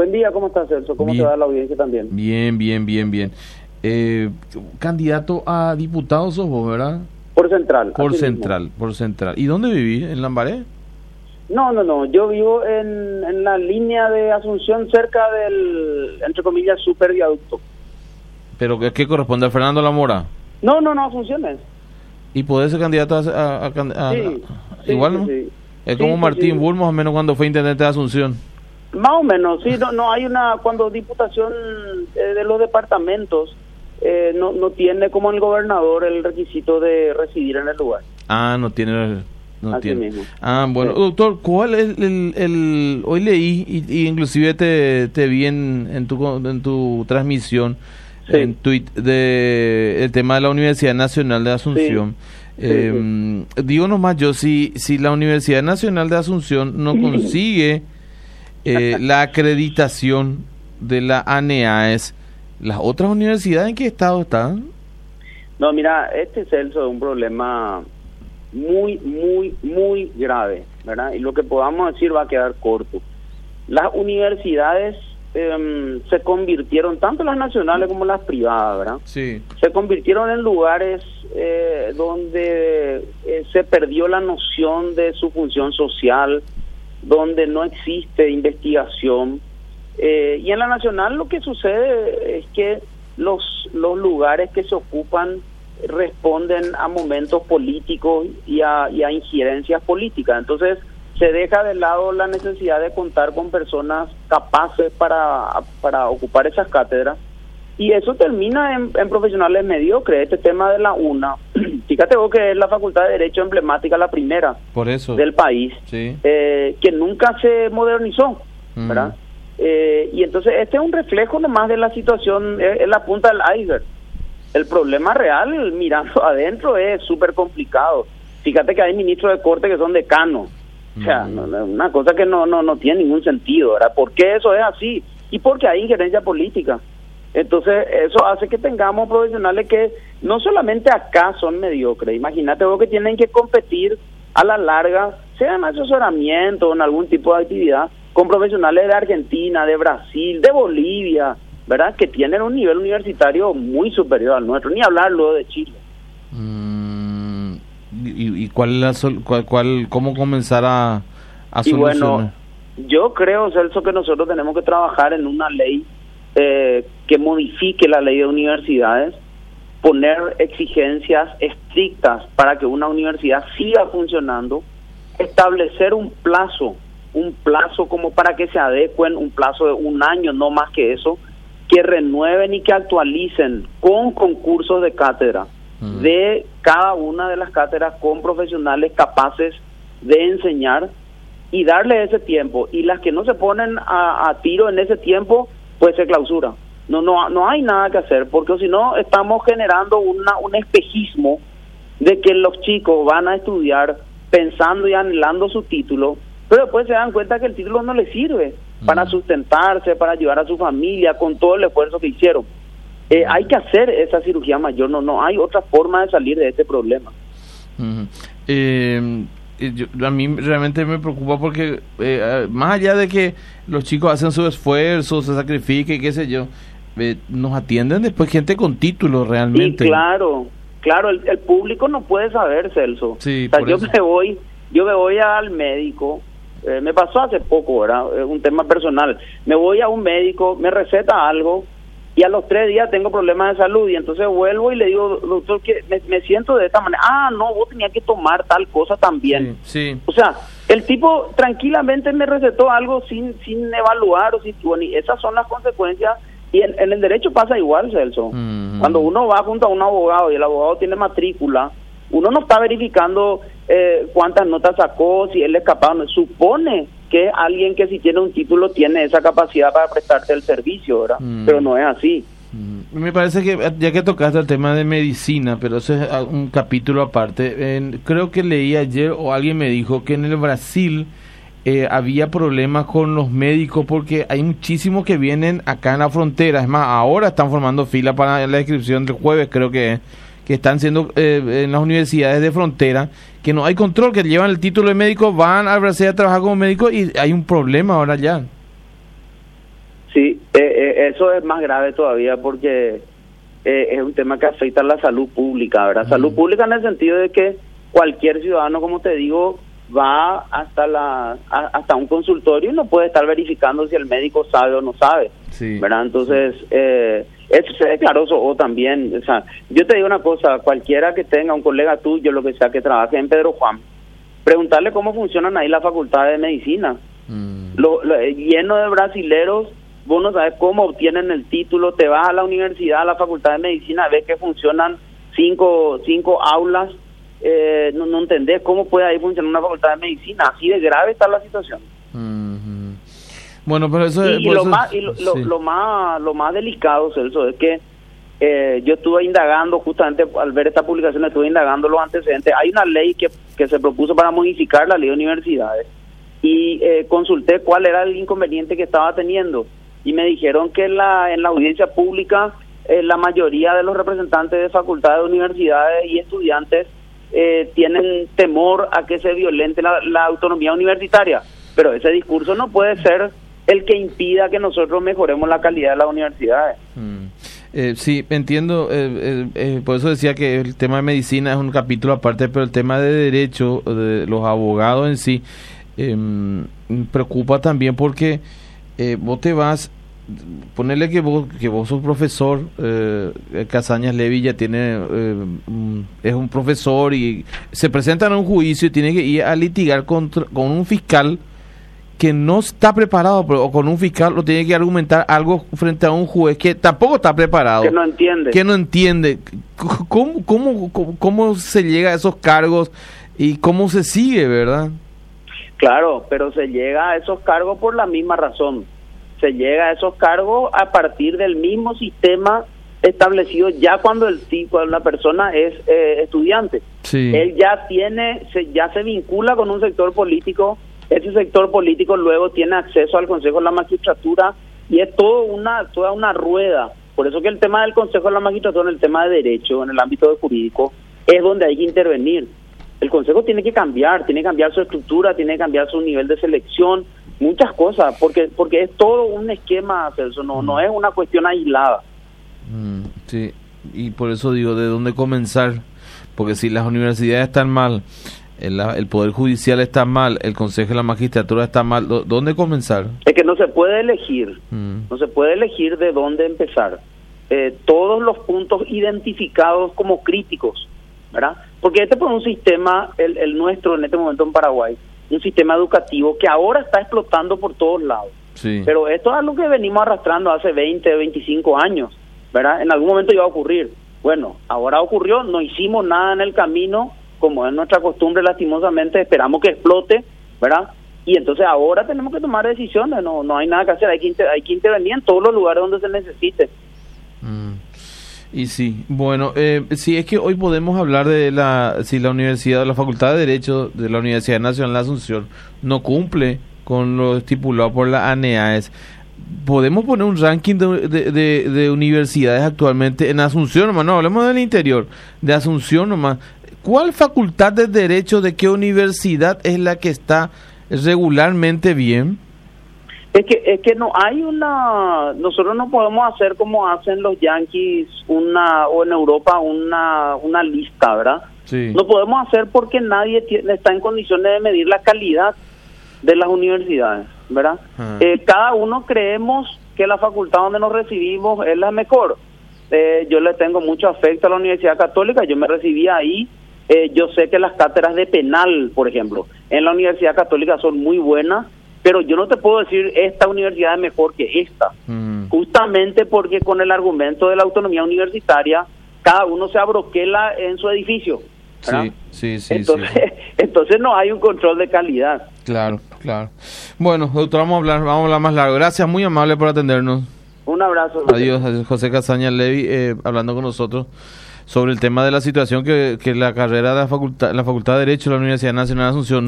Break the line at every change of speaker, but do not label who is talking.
Buen día, ¿cómo estás, Celso? ¿Cómo te va la audiencia también?
Bien. Candidato a diputado sos vos, ¿verdad?
Por Central.
Por Central. ¿Y dónde vivís? ¿En Lambaré?
No. Yo vivo en la línea de Asunción, cerca del, entre comillas, superviaducto.
¿Pero qué corresponde a Fernando Lamora?
No, Asunción es.
¿Y podés ser candidato
Sí,
igual, ¿no?
Sí.
Es como Martín Bull, más o menos, cuando fue intendente de Asunción.
Más o menos, sí. No hay cuando diputación de los departamentos no tiene como el gobernador el requisito de residir en el lugar.
No tiene.
Así mismo.
Bueno, sí. Doctor, ¿cuál es el hoy leí y inclusive te vi en tu transmisión, sí, en tweet, de el tema de la Universidad Nacional de Asunción? Sí. Digo nomás yo, si la Universidad Nacional de Asunción no consigue la acreditación de la ANEAES, ¿las otras universidades en qué estado están?
No, mira, Celso, es un problema muy grave, ¿verdad? Y lo que podamos decir va a quedar corto. Las universidades se convirtieron, tanto las nacionales como las privadas, ¿verdad?
Sí.
Se convirtieron en lugares donde se perdió la noción de su función social, donde no existe investigación. Y en la nacional lo que sucede es que los lugares que se ocupan responden a momentos políticos y a injerencias políticas. Entonces se deja de lado la necesidad de contar con personas capaces para ocupar esas cátedras, y eso termina en profesionales mediocres. Este tema de la UNA, fíjate vos que es la Facultad de Derecho emblemática, la primera
por eso
del país,
sí,
que nunca se modernizó, ¿verdad? Y entonces este es un reflejo nomás de la situación, es la punta del iceberg. El problema real, mirando adentro, es súper complicado. Fíjate que hay ministros de corte que son decanos. O sea, una cosa que no tiene ningún sentido, ¿verdad? ¿Por qué eso es así? Y porque hay injerencia política. Entonces, eso hace que tengamos profesionales que no solamente acá son mediocres. Imagínate vos que tienen que competir a la larga, sea en asesoramiento o en algún tipo de actividad, con profesionales de Argentina, de Brasil, de Bolivia, ¿verdad? Que tienen un nivel universitario muy superior al nuestro, ni hablar luego de Chile.
¿Y cómo comenzar a solucionar?
Y bueno, yo creo, Celso, que nosotros tenemos que trabajar en una ley que modifique la ley de universidades, poner exigencias estrictas para que una universidad siga funcionando, establecer un plazo como para que se adecuen, un plazo de 1 año, no más que eso, que renueven y que actualicen con concursos de cátedra de cada una de las cátedras, con profesionales capaces de enseñar, y darle ese tiempo. Y las que no se ponen a tiro en ese tiempo, pues se clausura. No hay nada que hacer, porque si no estamos generando un espejismo de que los chicos van a estudiar pensando y anhelando su título, pero después se dan cuenta que el título no les sirve para sustentarse, para ayudar a su familia con todo el esfuerzo que hicieron. Hay que hacer esa cirugía mayor, no hay otra forma de salir de este problema.
A mí realmente me preocupa porque más allá de que los chicos hacen su esfuerzo, se sacrifiquen, qué sé yo, nos atienden después gente con título realmente.
Y claro, el público no puede saber, Celso.
Sí,
o sea, yo me voy al médico, me pasó hace poco, ¿verdad? Un tema personal. Me voy a un médico, me receta algo, y a los 3 días tengo problemas de salud, y entonces vuelvo y le digo, doctor, que me siento de esta manera. No, vos tenías que tomar tal cosa también.
Sí.
O sea, el tipo tranquilamente me recetó algo sin evaluar, bueno, y esas son las consecuencias. Y en el derecho pasa igual, Celso. Cuando uno va junto a un abogado y el abogado tiene matrícula, uno no está verificando cuántas notas sacó, si él es capaz. Supone que alguien que si tiene un título tiene esa capacidad para prestarte el servicio, ¿verdad? Pero no es así.
Me parece que, ya que tocaste el tema de medicina, pero eso es un capítulo aparte, creo que leí ayer o alguien me dijo que en el Brasil había problemas con los médicos porque hay muchísimos que vienen acá en la frontera. Es más, ahora están formando fila para la inscripción del jueves, creo que están siendo en las universidades de frontera, que no hay control, que llevan el título de médico, van al Brasil a trabajar como médico y hay un problema ahora ya.
Sí, eso es más grave todavía porque es un tema que afecta a la salud pública, ¿verdad? Salud pública en el sentido de que cualquier ciudadano, como te digo, va hasta un consultorio y no puede estar verificando si el médico sabe o no sabe,
Sí.
¿verdad? Entonces, eso es claro, o también, o sea, yo te digo una cosa, cualquiera que tenga un colega tuyo, lo que sea, que trabaje en Pedro Juan, preguntarle cómo funcionan ahí las facultades de medicina. Lleno de brasileros, vos no sabes cómo obtienen el título, te vas a la universidad, a la facultad de medicina, ves que funcionan cinco aulas, no entendés cómo puede ahí funcionar una facultad de medicina, así de grave está la situación.
Bueno, pero eso es...
Lo más delicado, Celso, es que yo estuve indagando, justamente al ver esta publicación, estuve indagando los antecedentes. Hay una ley que se propuso para modificar la ley de universidades y consulté cuál era el inconveniente que estaba teniendo y me dijeron que en la audiencia pública la mayoría de los representantes de facultades, universidades y estudiantes tienen temor a que se violente la autonomía universitaria, pero ese discurso no puede ser el que impida que nosotros mejoremos la calidad de las universidades.
Sí, entiendo, por eso decía que el tema de medicina es un capítulo aparte, pero el tema de derecho, de los abogados en sí, preocupa también porque vos te vas, ponerle que vos sos profesor, Casañas Levy ya tiene, es un profesor y se presenta en un juicio y tiene que ir a litigar con un fiscal que no está preparado, o con un fiscal lo tiene que argumentar algo frente a un juez que tampoco está preparado. Que no entiende. ¿Cómo se llega a esos cargos y cómo se sigue, verdad?
Claro, pero se llega a esos cargos por la misma razón. Se llega a esos cargos a partir del mismo sistema establecido ya cuando la persona es estudiante.
Sí.
Él ya se vincula con un sector político. Ese sector político luego tiene acceso al Consejo de la Magistratura y es toda una rueda. Por eso que el tema del Consejo de la Magistratura, en el tema de derecho, en el ámbito jurídico, es donde hay que intervenir. El Consejo tiene que cambiar su estructura, tiene que cambiar su nivel de selección, muchas cosas, porque es todo un esquema, Celso, no es una cuestión aislada.
Sí, y por eso digo, ¿de dónde comenzar? Porque si las universidades están mal, el Poder Judicial está mal, el Consejo de la Magistratura está mal, ¿dónde comenzar? Es
que no se puede elegir, no se puede elegir de dónde empezar. Todos los puntos identificados como críticos, ¿verdad? Porque este fue un sistema, el nuestro en este momento en Paraguay, un sistema educativo que ahora está explotando por todos lados.
Sí.
Pero esto es algo que venimos arrastrando hace 20, 25 años, ¿verdad? En algún momento iba a ocurrir. Bueno, ahora ocurrió, no hicimos nada en el camino, como es nuestra costumbre, lastimosamente, esperamos que explote, ¿verdad? Y entonces ahora tenemos que tomar decisiones, no hay nada que hacer, hay que intervenir en todos los lugares donde se necesite.
Y sí, bueno, sí, es que hoy podemos hablar de si la universidad, la Facultad de Derecho de la Universidad Nacional de Asunción no cumple con lo estipulado por la ANEAES. Podemos poner un ranking de universidades actualmente en Asunción nomás, no hablemos del interior, de Asunción nomás. ¿Cuál facultad de Derecho de qué universidad es la que está regularmente bien?
Es que no hay nosotros no podemos hacer como hacen los yanquis o en Europa una lista, ¿verdad?
Sí.
No podemos hacer porque nadie está en condiciones de medir la calidad de las universidades, ¿verdad? Cada uno creemos que la facultad donde nos recibimos es la mejor. Yo le tengo mucho afecto a la Universidad Católica, yo me recibí ahí. Yo sé que las cátedras de penal, por ejemplo, en la Universidad Católica son muy buenas, pero yo no te puedo decir esta universidad es mejor que esta, justamente porque con el argumento de la autonomía universitaria, cada uno se abroquela en su edificio, ¿verdad?
Sí.
Entonces no hay un control de calidad.
Claro. Bueno, doctor, vamos a hablar más largo. Gracias, muy amable por atendernos.
Un abrazo.
Adiós, José Casañas Levy, hablando con nosotros sobre el tema de la situación que la carrera de la Facultad de Derecho de la Universidad Nacional de Asunción